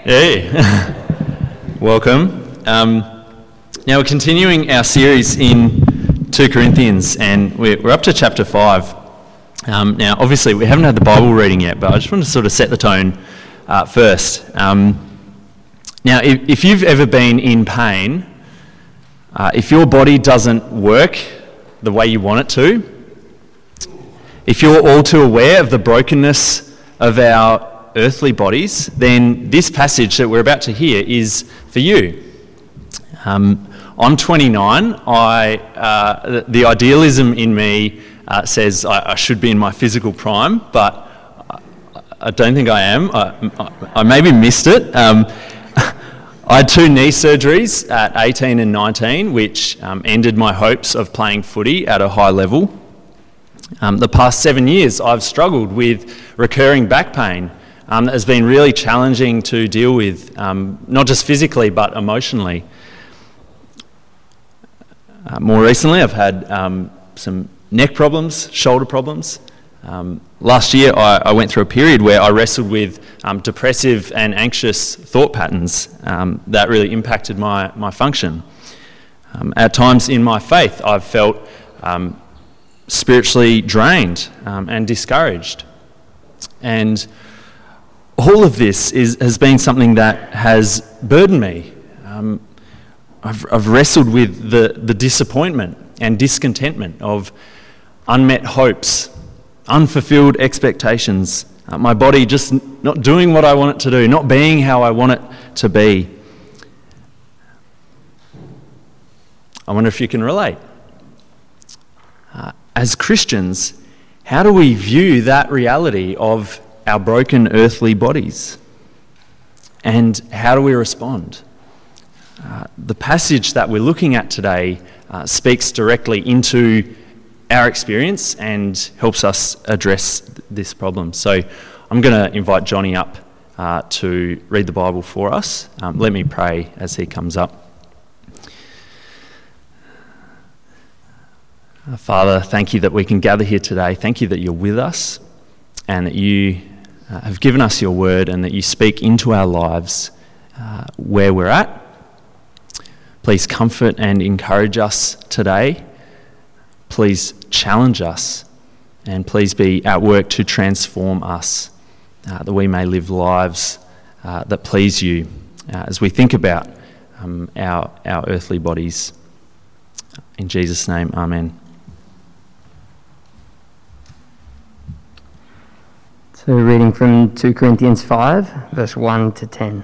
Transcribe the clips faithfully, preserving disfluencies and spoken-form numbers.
Hey, welcome. Um, now we're continuing our series in two Corinthians, and we're, we're up to chapter five. Um, now, obviously, we haven't had the Bible reading yet, but I just want to sort of set the tone uh, first. Um, now, if, if you've ever been in pain, uh, if your body doesn't work the way you want it to, if you're all too aware of the brokenness of our earthly bodies, then this passage that we're about to hear is for you. Um, I'm twenty-nine. I uh, the idealism in me uh, says I, I should be in my physical prime, but I, I don't think I am. I, I, I maybe missed it. Um, I had two knee surgeries at eighteen and nineteen, which um, ended my hopes of playing footy at a high level. Um, the past seven years, I've struggled with recurring back pain. Um, that has been really challenging to deal with, um, not just physically but emotionally. Uh, more recently, I've had um, some neck problems, shoulder problems. Um, last year, I, I went through a period where I wrestled with um, depressive and anxious thought patterns um, that really impacted my, my function. Um, at times in my faith, I've felt um, spiritually drained um, and discouraged. And all of this is, has been something that has burdened me. Um, I've, I've wrestled with the, the disappointment and discontentment of unmet hopes, unfulfilled expectations, uh, my body just not doing what I want it to do, not being how I want it to be. I wonder if you can relate. Uh, as Christians, how do we view that reality of our broken earthly bodies? And how do we respond? Uh, the passage that we're looking at today uh, speaks directly into our experience and helps us address th- this problem. So I'm going to invite Johnny up uh, to read the Bible for us. Um, let me pray as he comes up. Uh, Father, thank you that we can gather here today. Thank you that you're with us and that you Uh, have given us your word and that you speak into our lives uh, where we're at. Please comfort and encourage us today. Please challenge us and please be at work to transform us uh, that we may live lives uh, that please you uh, as we think about um, our, our earthly bodies. In Jesus' name, amen. So reading from two Corinthians five, verse one to ten.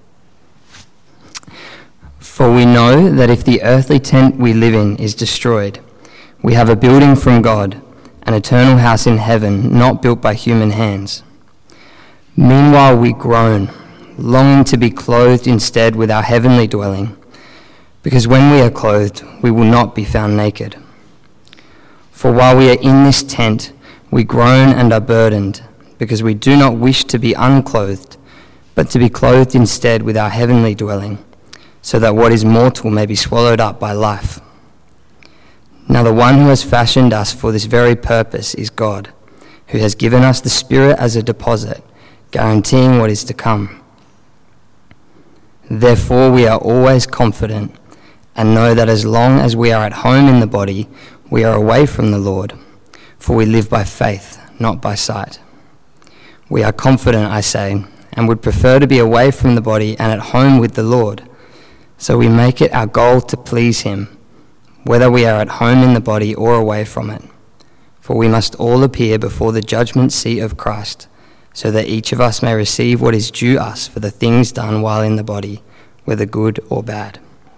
For we know that if the earthly tent we live in is destroyed, we have a building from God, an eternal house in heaven, not built by human hands. Meanwhile we groan, longing to be clothed instead with our heavenly dwelling, because when we are clothed, we will not be found naked. For while we are in this tent, we groan and are burdened, because we do not wish to be unclothed, but to be clothed instead with our heavenly dwelling, so that what is mortal may be swallowed up by life. Now the one who has fashioned us for this very purpose is God, who has given us the Spirit as a deposit, guaranteeing what is to come. Therefore we are always confident, and know that as long as we are at home in the body, we are away from the Lord, for we live by faith, not by sight. We are confident, I say, and would prefer to be away from the body and at home with the Lord. So we make it our goal to please him, whether we are at home in the body or away from it. For we must all appear before the judgment seat of Christ, so that each of us may receive what is due us for the things done while in the body, whether good or bad.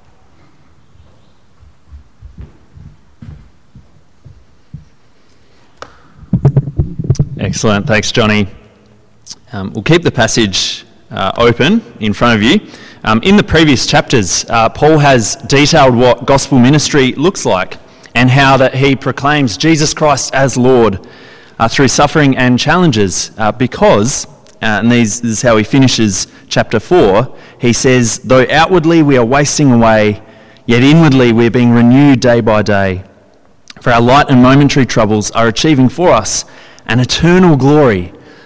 Excellent. Thanks, Johnny. Um, we'll keep the passage uh, open in front of you. Um, in the previous chapters, uh, Paul has detailed what gospel ministry looks like and how that he proclaims Jesus Christ as Lord uh, through suffering and challenges uh, because, uh, and these, this is how he finishes chapter four, he says, though outwardly we are wasting away, yet inwardly we are being renewed day by day. For our light and momentary troubles are achieving for us an eternal glory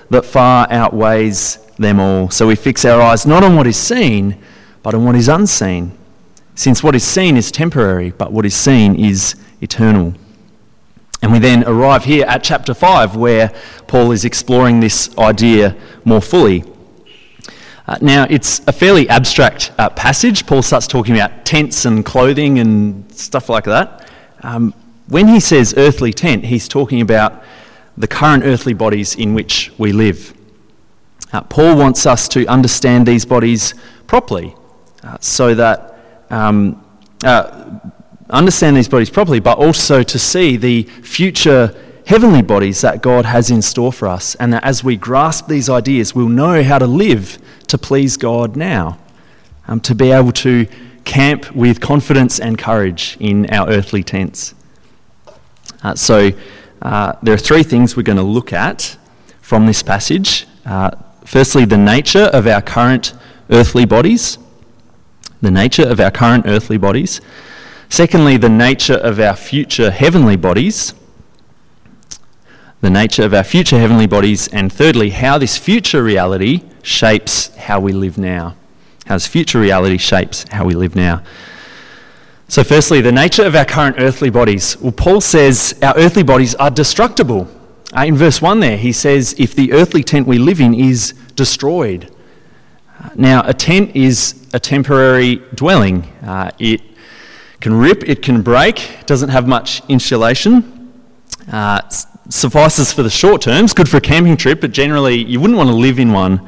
that far outweighs them all. So we fix our eyes not on what is seen, but on what is unseen, since what is seen is temporary, but what is seen is eternal. And we then arrive here at chapter five, where Paul is exploring this idea more fully. Uh, now, it's a fairly abstract uh, passage. Paul starts talking about tents and clothing and stuff like that. Um, when he says earthly tent, he's talking about the current earthly bodies in which we live. Uh, Paul wants us to understand these bodies properly, uh, so that um, uh, understand these bodies properly, but also to see the future heavenly bodies that God has in store for us, and that as we grasp these ideas, we'll know how to live to please God now, um, to be able to camp with confidence and courage in our earthly tents. Uh, so uh, there are three things we're going to look at from this passage. Uh, firstly, the nature of our current earthly bodies. The nature of our current earthly bodies. Secondly, the nature of our future heavenly bodies. The nature of our future heavenly bodies. And thirdly, how this future reality shapes how we live now. How this future reality shapes how we live now. So firstly, the nature of our current earthly bodies. Well, Paul says our earthly bodies are destructible. Uh, in verse one there, he says, if the earthly tent we live in is destroyed. Uh, now, a tent is a temporary dwelling. Uh, it can rip, it can break, it doesn't have much insulation. Uh, suffices for the short term, it's good for a camping trip, but generally you wouldn't want to live in one.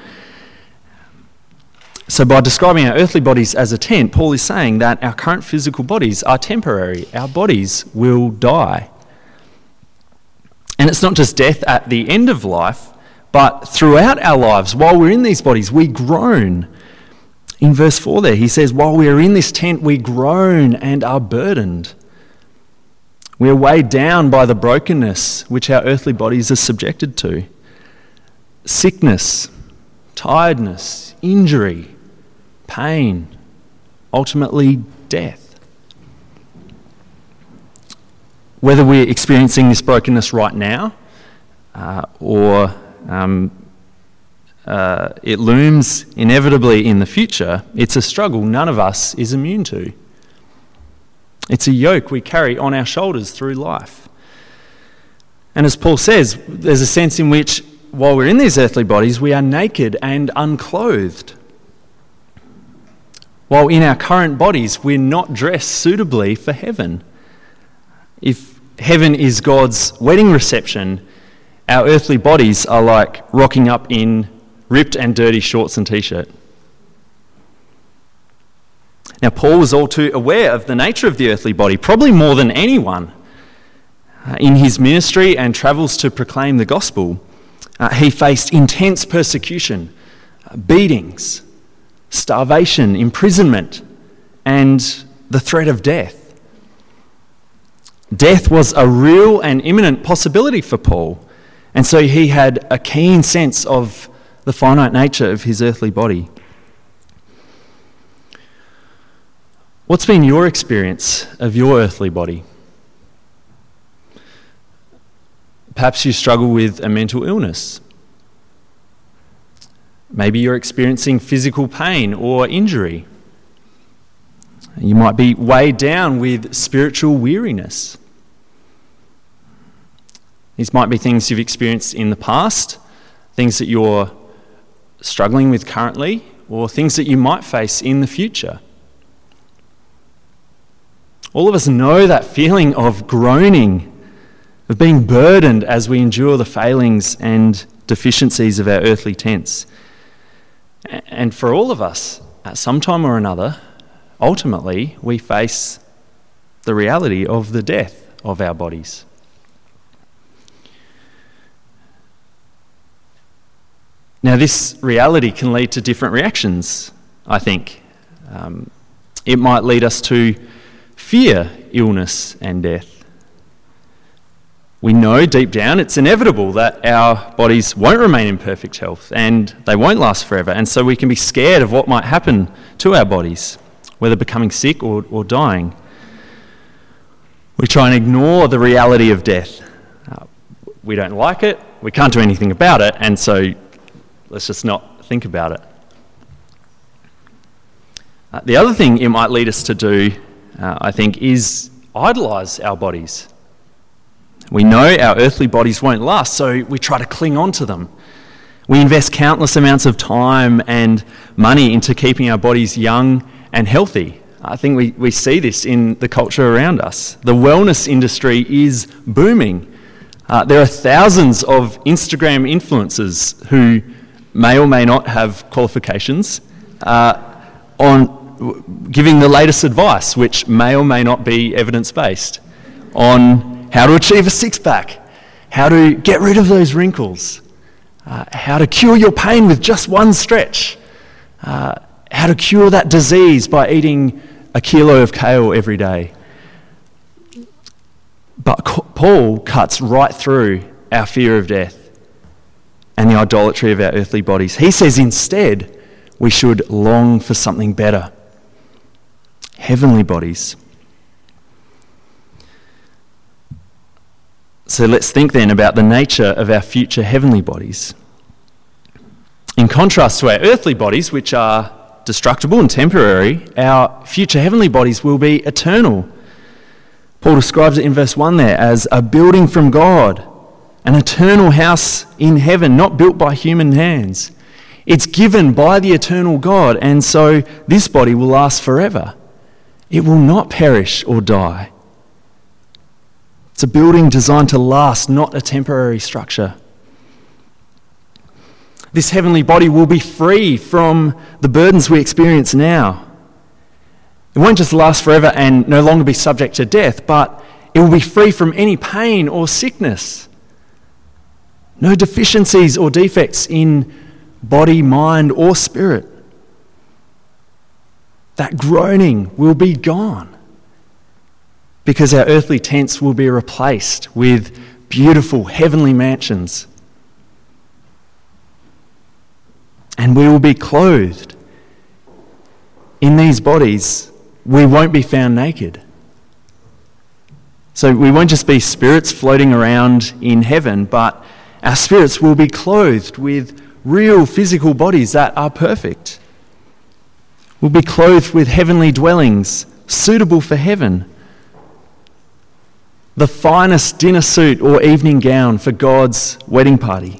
So by describing our earthly bodies as a tent, Paul is saying that our current physical bodies are temporary. Our bodies will die. And it's not just death at the end of life, but throughout our lives, while we're in these bodies, we groan. In verse four there, he says, while we are in this tent, we groan and are burdened. We are weighed down by the brokenness which our earthly bodies are subjected to. Sickness, tiredness, injury, pain, ultimately death. Whether we're experiencing this brokenness right now uh, or um, uh, it looms inevitably in the future, it's a struggle none of us is immune to. It's a yoke we carry on our shoulders through life. And as Paul says, there's a sense in which while we're in these earthly bodies, we are naked and unclothed. While in our current bodies, we're not dressed suitably for heaven. If heaven is God's wedding reception, our earthly bodies are like rocking up in ripped and dirty shorts and t-shirt. Now, Paul was all too aware of the nature of the earthly body, probably more than anyone. Uh, in his ministry and travels to proclaim the gospel, uh, he faced intense persecution, uh, beatings, starvation, imprisonment, and the threat of death. Death was a real and imminent possibility for Paul, and so he had a keen sense of the finite nature of his earthly body. What's been your experience of your earthly body? Perhaps you struggle with a mental illness. Maybe you're experiencing physical pain or injury. You might be weighed down with spiritual weariness. These might be things you've experienced in the past, things that you're struggling with currently, or things that you might face in the future. All of us know that feeling of groaning, of being burdened as we endure the failings and deficiencies of our earthly tents. And for all of us, at some time or another, ultimately, we face the reality of the death of our bodies. Now, this reality can lead to different reactions, I think. Um, it might lead us to fear illness and death. We know deep down it's inevitable that our bodies won't remain in perfect health and they won't last forever. And so we can be scared of what might happen to our bodies, whether becoming sick or, or dying. We try and ignore the reality of death. Uh, we don't like it, we can't do anything about it, and so let's just not think about it. Uh, the other thing it might lead us to do, uh, I think, is idolise our bodies. We know our earthly bodies won't last, so we try to cling on to them. We invest countless amounts of time and money into keeping our bodies young and healthy. I think we, we see this in the culture around us. The wellness industry is booming. Uh, there are thousands of Instagram influencers who may or may not have qualifications uh, on giving the latest advice, which may or may not be evidence-based, on how to achieve a six-pack, how to get rid of those wrinkles, uh, how to cure your pain with just one stretch, uh, how to cure that disease by eating a kilo of kale every day. But Paul cuts right through our fear of death and the idolatry of our earthly bodies. He says instead we should long for something better. Heavenly bodies. So let's think then about the nature of our future heavenly bodies. In contrast to our earthly bodies, which are destructible and temporary, our future heavenly bodies will be eternal. Paul describes it in verse one there as a building from God, an eternal house in heaven, not built by human hands. It's given by the eternal God, and so this body will last forever. It will not perish or die. It's a building designed to last, not a temporary structure. This heavenly body will be free from the burdens we experience now. It won't just last forever and no longer be subject to death, but it will be free from any pain or sickness. No deficiencies or defects in body, mind, or spirit. That groaning will be gone because our earthly tents will be replaced with beautiful heavenly mansions. And we will be clothed. In these bodies, we won't be found naked. So we won't just be spirits floating around in heaven, but our spirits will be clothed with real physical bodies that are perfect. We'll be clothed with heavenly dwellings suitable for heaven. The finest dinner suit or evening gown for God's wedding party.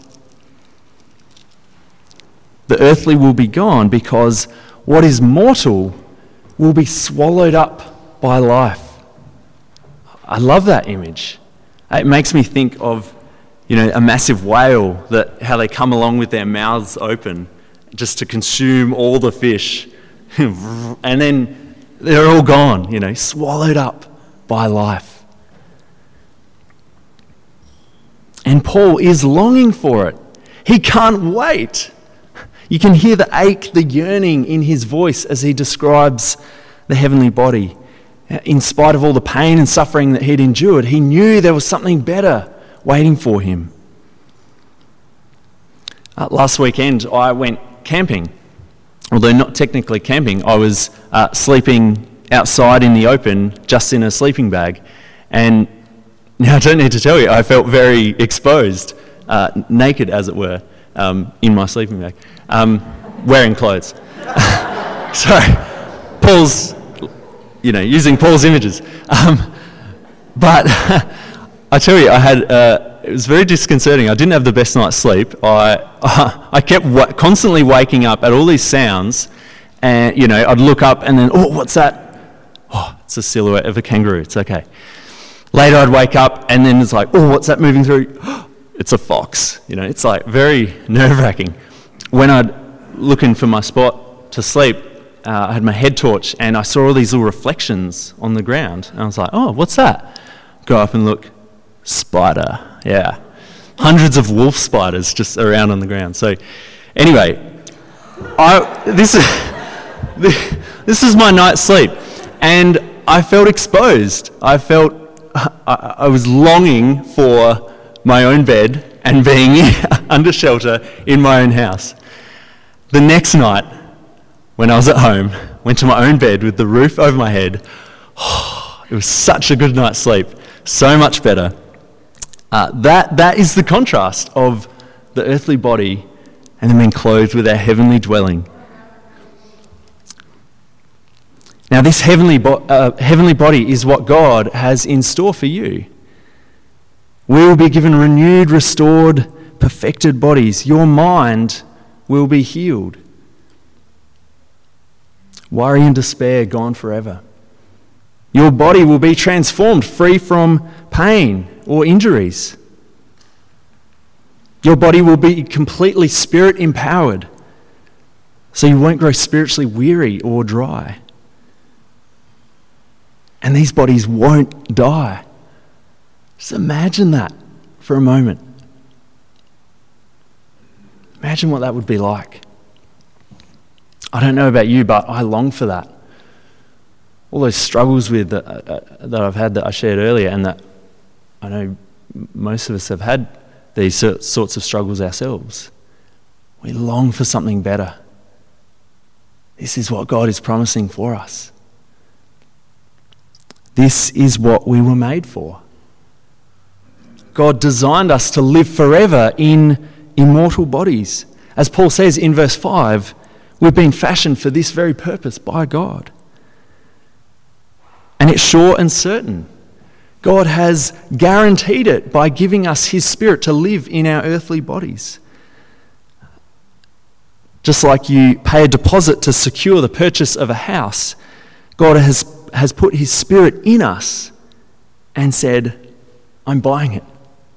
The earthly will be gone because what is mortal will be swallowed up by life. I love that image. It makes me think of, you know, a massive whale, that how they come along with their mouths open just to consume all the fish. And then they're all gone, you know, swallowed up by life. And Paul is longing for it. He can't wait. You can hear the ache, the yearning in his voice as he describes the heavenly body. In spite of all the pain and suffering that he'd endured, he knew there was something better waiting for him. Uh, last weekend, I went camping. Although not technically camping, I was uh, sleeping outside in the open, just in a sleeping bag. And now I don't need to tell you, I felt very exposed, uh, naked as it were, um, in my sleeping bag, um, wearing clothes. Sorry, Paul's, you know, using Paul's images. Um, but I tell you, I had, uh, it was very disconcerting. I didn't have the best night's sleep. I uh, I kept w- constantly waking up at all these sounds, and, you know, I'd look up and then, oh, what's that? Oh, it's a silhouette of a kangaroo. It's okay. Later I'd wake up and then it's like, oh, what's that moving through? It's a fox. You know, it's like very nerve-wracking. When I'd looking for my spot to sleep, uh, I had my head torch and I saw all these little reflections on the ground. And I was like, oh, what's that? Go up and look. Spider. Yeah. Hundreds of wolf spiders just around on the ground. So anyway, I this is this is my night's sleep. And I felt exposed. I felt I, I was longing for my own bed and being under shelter in my own house. The next night, when I was at home, went to my own bed with the roof over my head. Oh, it was such a good night's sleep, so much better. Uh, that, that is the contrast of the earthly body and then being clothed with our heavenly dwelling. Now, this heavenly, bo- uh, heavenly body is what God has in store for you. We will be given renewed, restored, perfected bodies. Your mind will be healed. Worry and despair gone forever. Your body will be transformed, free from pain or injuries. Your body will be completely spirit empowered, so you won't grow spiritually weary or dry. And these bodies won't die. Just imagine that for a moment. Imagine what that would be like. I don't know about you, but I long for that. All those struggles with that, uh, that I've had that I shared earlier, and that I know most of us have had these sorts of struggles ourselves. We long for something better. This is what God is promising for us. This is what we were made for. God designed us to live forever in immortal bodies. As Paul says in verse five, we've been fashioned for this very purpose by God. And it's sure and certain. God has guaranteed it by giving us his Spirit to live in our earthly bodies. Just like you pay a deposit to secure the purchase of a house, God has, has put his Spirit in us and said, I'm buying it.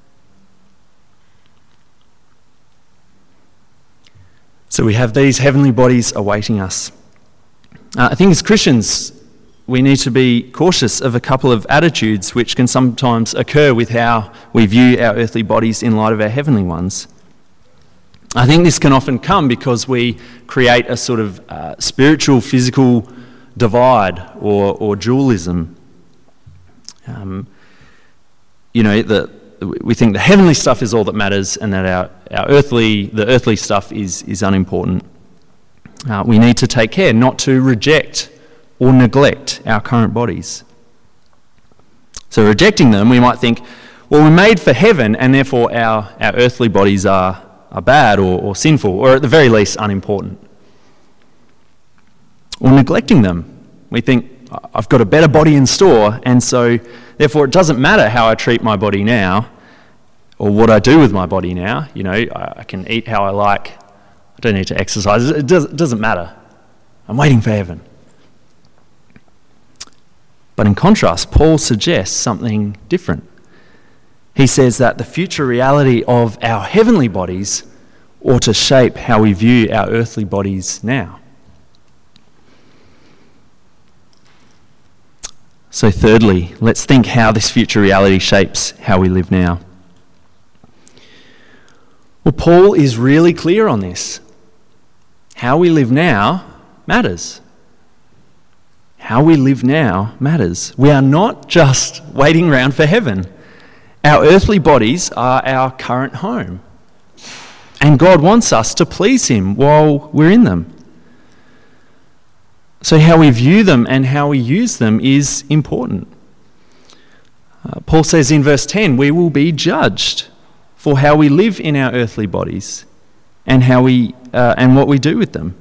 So we have these heavenly bodies awaiting us. Uh, I think as Christians, we need to be cautious of a couple of attitudes which can sometimes occur with how we view our earthly bodies in light of our heavenly ones. I think this can often come because we create a sort of uh, spiritual, physical divide or, or dualism. Um, you know, the, we think the heavenly stuff is all that matters, and that our, our earthly, the earthly stuff is, is unimportant. Uh, we need to take care not to reject or neglect our current bodies. So rejecting them, we might think, well, we're made for heaven, and therefore our, our earthly bodies are, are bad or, or sinful, or at the very least unimportant. Or neglecting them. We think, I've got a better body in store, and so therefore it doesn't matter how I treat my body now, or what I do with my body now. You know, I, I can eat how I like. I don't need to exercise. It, does, it doesn't matter. I'm waiting for heaven. But in contrast, Paul suggests something different. He says that the future reality of our heavenly bodies ought to shape how we view our earthly bodies now. So thirdly, let's think how this future reality shapes how we live now. Well, Paul is really clear on this. How we live now matters. How we live now matters. We are not just waiting around for heaven. Our earthly bodies are our current home. And God wants us to please him while we're in them. So how we view them and how we use them is important. Uh, Paul says in verse ten, we will be judged for how we live in our earthly bodies and how we uh, and what we do with them.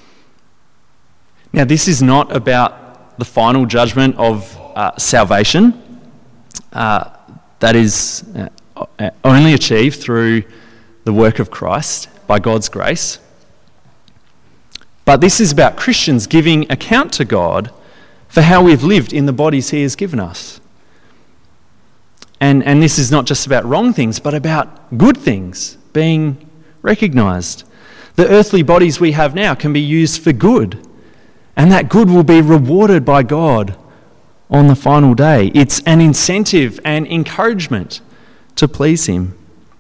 Now, this is not about the final judgment of uh, salvation. Uh, that is uh, only achieved through the work of Christ by God's grace. But this is about Christians giving account to God for how we've lived in the bodies he has given us. And, and this is not just about wrong things, but about good things being recognised. The earthly bodies we have now can be used for good, and that good will be rewarded by God on the final day. It's an incentive and encouragement to please him.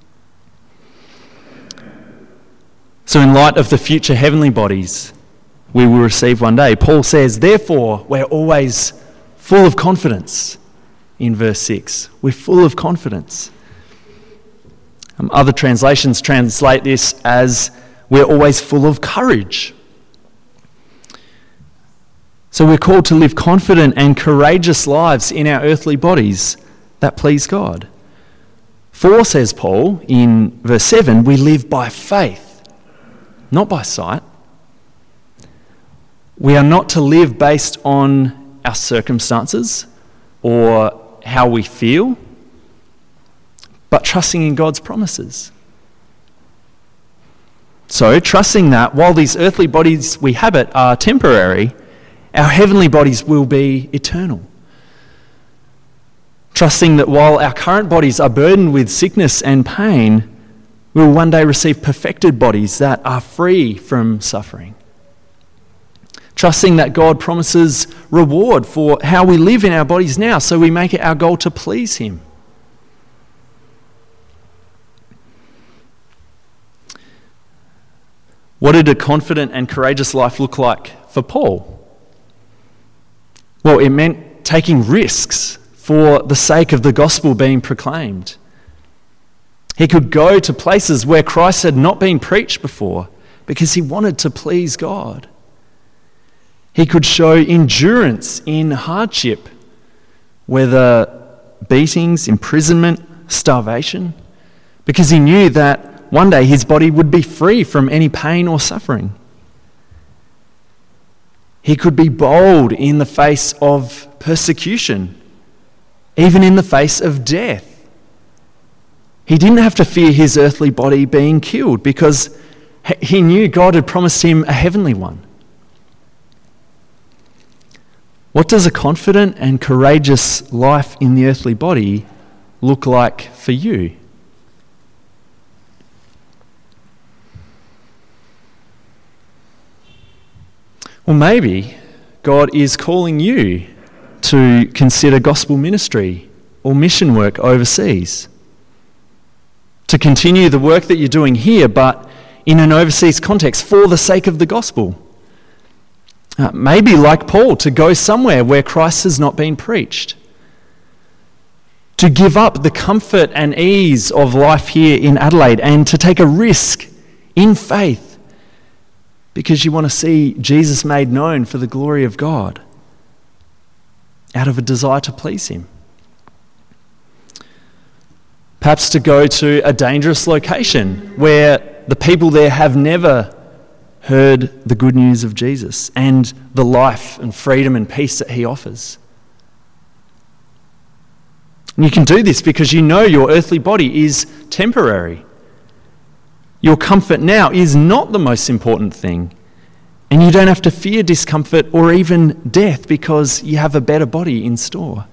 So in light of the future heavenly bodies we will receive one day, Paul says, therefore, we're always full of confidence. In verse six, we're full of confidence. Um, other translations translate this as we're always full of courage. So we're called to live confident and courageous lives in our earthly bodies that please God. For, says Paul in verse seven, we live by faith, not by sight. We are not to live based on our circumstances or how we feel, but trusting in God's promises. So, trusting that while these earthly bodies we habit are temporary, our heavenly bodies will be eternal. Trusting that while our current bodies are burdened with sickness and pain, we will one day receive perfected bodies that are free from suffering. Trusting that God promises reward for how we live in our bodies now, so we make it our goal to please Him. What did a confident and courageous life look like for Paul? Well, it meant taking risks for the sake of the gospel being proclaimed. He could go to places where Christ had not been preached before because he wanted to please God. He could show endurance in hardship, whether beatings, imprisonment, starvation, because he knew that one day his body would be free from any pain or suffering. He could be bold in the face of persecution, even in the face of death. He didn't have to fear his earthly body being killed because he knew God had promised him a heavenly one. What does a confident and courageous life in the earthly body look like for you? Well, maybe God is calling you to consider gospel ministry or mission work overseas. To continue the work that you're doing here, but in an overseas context for the sake of the gospel. Uh, maybe, like Paul, to go somewhere where Christ has not been preached. To give up the comfort and ease of life here in Adelaide and to take a risk in faith because you want to see Jesus made known for the glory of God out of a desire to please him. Perhaps to go to a dangerous location where the people there have never heard the good news of Jesus and the life and freedom and peace that he offers. And you can do this because you know your earthly body is temporary. Your comfort now is not the most important thing. And you don't have to fear discomfort or even death because you have a better body in store.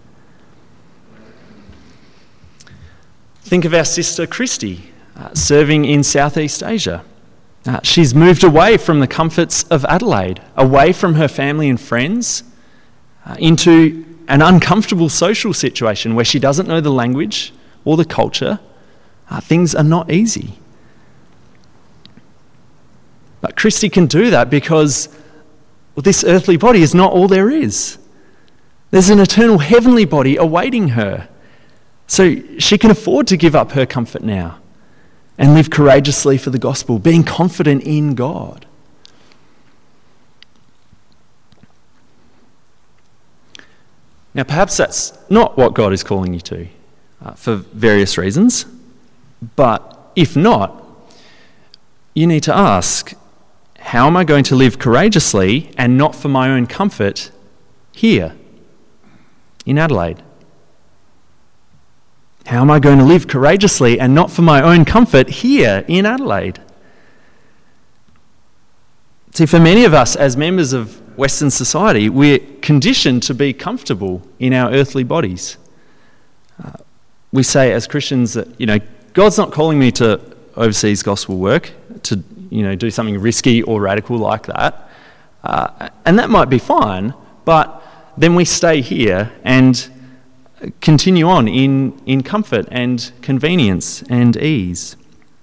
Think of our sister Christy, uh, serving in Southeast Asia. Uh, she's moved away from the comforts of Adelaide, away from her family and friends, uh, into an uncomfortable social situation where she doesn't know the language or the culture. Uh, things are not easy. But Christy can do that because well, this earthly body is not all there is. There's an eternal heavenly body awaiting her. So she can afford to give up her comfort now and live courageously for the gospel, being confident in God. Now, perhaps that's not what God is calling you to, uh, for various reasons. But if not, you need to ask, how am I going to live courageously and not for my own comfort here in Adelaide? How am I going to live courageously and not for my own comfort here in Adelaide? See, for many of us as members of Western society, we're conditioned to be comfortable in our earthly bodies. Uh, we say as Christians that, you know, God's not calling me to overseas gospel work, to, you know, do something risky or radical like that. Uh, and that might be fine, but then we stay here and continue on in, in comfort and convenience and ease.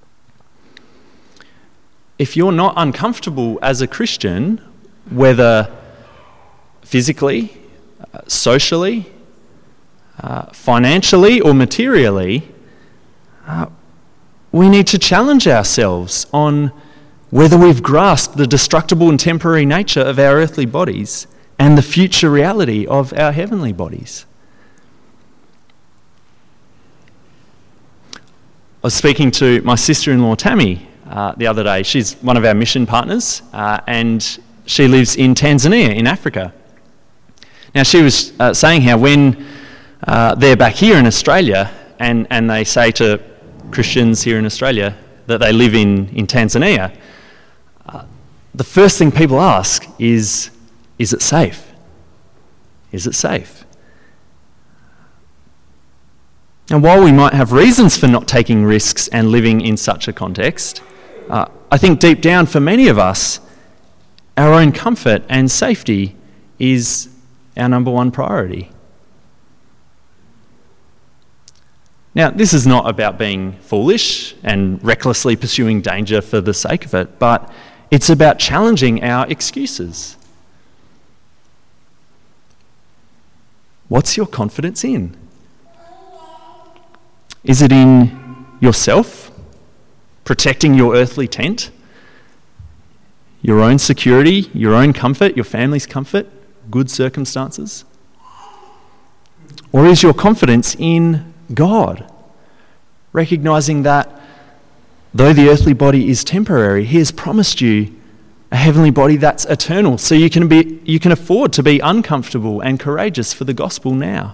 If you're not uncomfortable as a Christian, whether physically, uh, socially, uh, financially or materially, uh, we need to challenge ourselves on whether we've grasped the destructible and temporary nature of our earthly bodies and the future reality of our heavenly bodies. I was speaking to my sister-in-law Tammy uh, the other day. She's one of our mission partners, uh, and she lives in Tanzania in Africa. Now, she was uh, saying how when uh, they're back here in Australia and, and they say to Christians here in Australia that they live in, in Tanzania, uh, the first thing people ask is, is it safe? Is it safe? And while we might have reasons for not taking risks and living in such a context, uh, I think deep down for many of us, our own comfort and safety is our number one priority. Now, this is not about being foolish and recklessly pursuing danger for the sake of it, but it's about challenging our excuses. What's your confidence in? Is it in yourself, protecting your earthly tent, your own security, your own comfort, your family's comfort, good circumstances? Or is your confidence in God, recognising that though the earthly body is temporary, He has promised you a heavenly body that's eternal, so you can be, you can afford to be uncomfortable and courageous for the gospel now.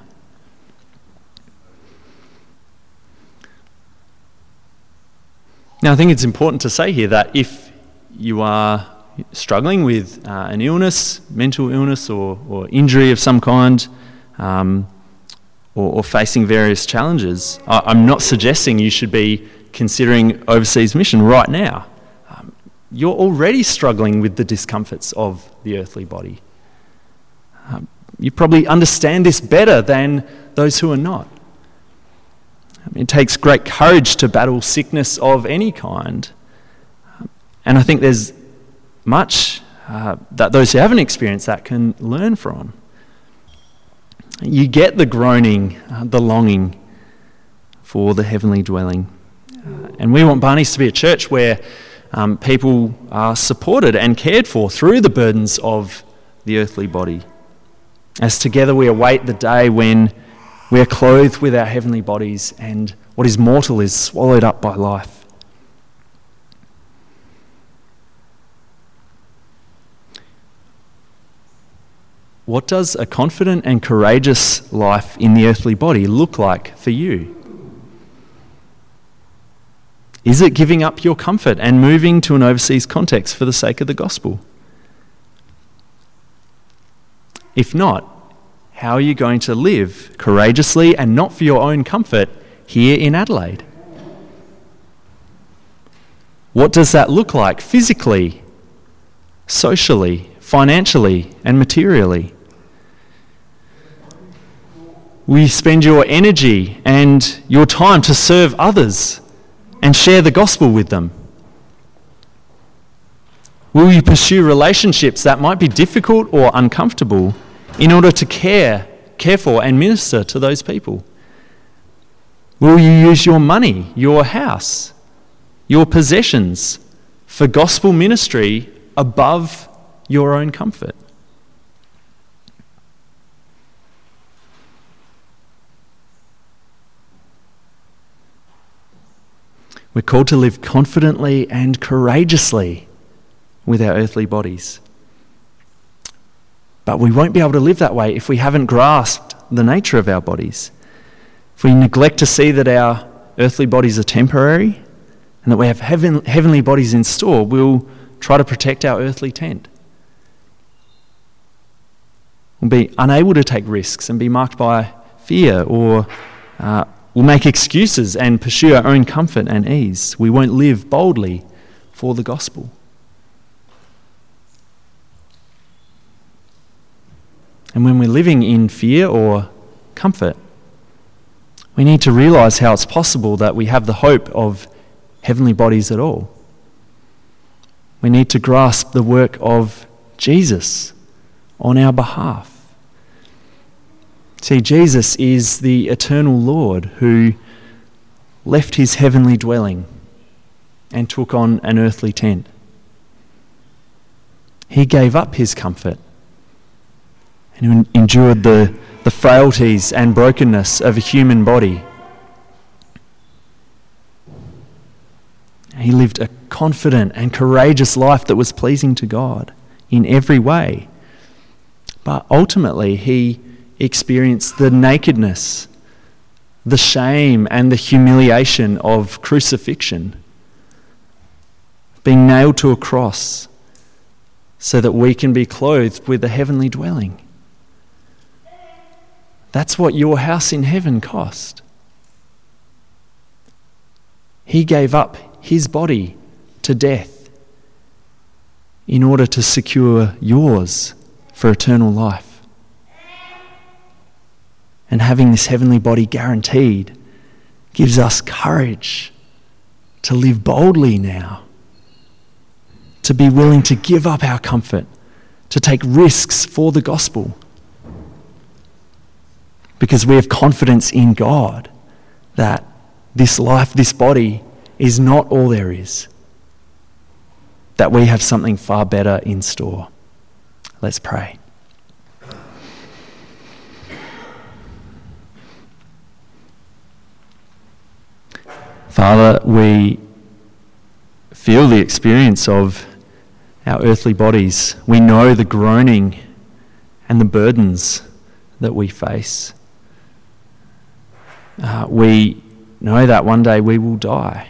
Now, I think it's important to say here that if you are struggling with uh, an illness, mental illness or, or injury of some kind, um, or, or facing various challenges, I, I'm not suggesting you should be considering overseas mission right now. Um, you're already struggling with the discomforts of the earthly body. Um, you probably understand this better than those who are not. It takes great courage to battle sickness of any kind. And I think there's much uh, that those who haven't experienced that can learn from. You get the groaning, uh, the longing for the heavenly dwelling. Uh, and we want Barney's to be a church where um, people are supported and cared for through the burdens of the earthly body. As together we await the day when we are clothed with our heavenly bodies and what is mortal is swallowed up by life. What does a confident and courageous life in the earthly body look like for you? Is it giving up your comfort and moving to an overseas context for the sake of the gospel? If not, how are you going to live courageously and not for your own comfort here in Adelaide? What does that look like physically, socially, financially, and materially? Will you spend your energy and your time to serve others and share the gospel with them? Will you pursue relationships that might be difficult or uncomfortable in order to care, care for and minister to those people? Will you use your money, your house, your possessions for gospel ministry above your own comfort? We're called to live confidently and courageously with our earthly bodies. But we won't be able to live that way if we haven't grasped the nature of our bodies. If we neglect to see that our earthly bodies are temporary and that we have heaven, heavenly bodies in store, we'll try to protect our earthly tent. We'll be unable to take risks and be marked by fear, or uh, we'll make excuses and pursue our own comfort and ease. We won't live boldly for the gospel. And when we're living in fear or comfort, we need to realise how it's possible that we have the hope of heavenly bodies at all. We need to grasp the work of Jesus on our behalf. See, Jesus is the eternal Lord who left his heavenly dwelling and took on an earthly tent. He gave up his comfort and endured the, the frailties and brokenness of a human body. He lived a confident and courageous life that was pleasing to God in every way. But ultimately, he experienced the nakedness, the shame, and the humiliation of crucifixion, being nailed to a cross so that we can be clothed with a heavenly dwelling. That's what your house in heaven cost. He gave up his body to death in order to secure yours for eternal life. And having this heavenly body guaranteed gives us courage to live boldly now, to be willing to give up our comfort, to take risks for the gospel, because we have confidence in God that this life, this body, is not all there is, that we have something far better in store. Let's pray. Father, we feel the experience of our earthly bodies. We know the groaning and the burdens that we face. Uh, we know that one day we will die.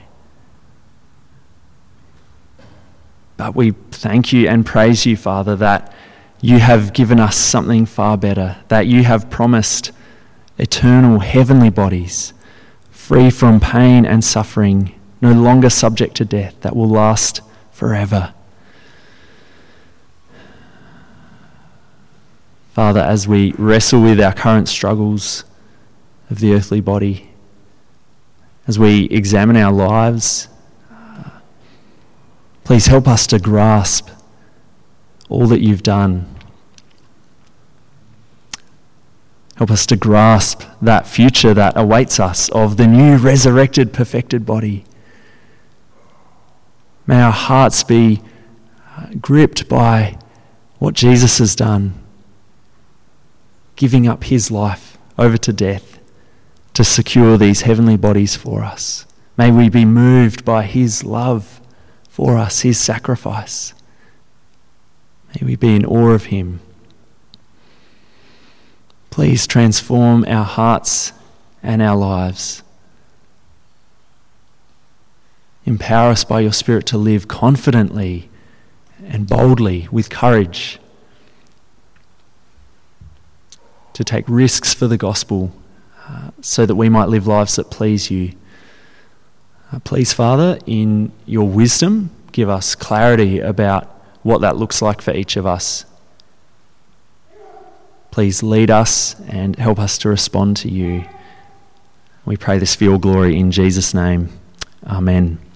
But we thank you and praise you, Father, that you have given us something far better, that you have promised eternal heavenly bodies, free from pain and suffering, no longer subject to death, that will last forever. Father, as we wrestle with our current struggles of the earthly body, as we examine our lives, please help us to grasp all that you've done. Help us to grasp that future that awaits us of the new resurrected, perfected body. May our hearts be uh, gripped by what Jesus has done, giving up his life over to death to secure these heavenly bodies for us. May we be moved by his love for us, his sacrifice. May we be in awe of him. Please transform our hearts and our lives. Empower us by your Spirit to live confidently and boldly with courage, to take risks for the gospel uh, so that we might live lives that please you. Uh, please, Father, in your wisdom, give us clarity about what that looks like for each of us. Please lead us and help us to respond to you. We pray this for your glory in Jesus' name. Amen.